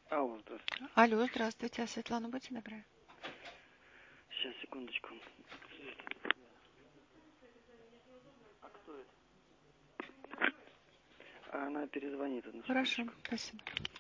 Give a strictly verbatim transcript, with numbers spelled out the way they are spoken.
Алло, здравствуйте. Алло, здравствуйте, Светлана, будьте добры. Сейчас, секундочку. А кто это? Она перезвонит. Одну Хорошо, секундочку. спасибо.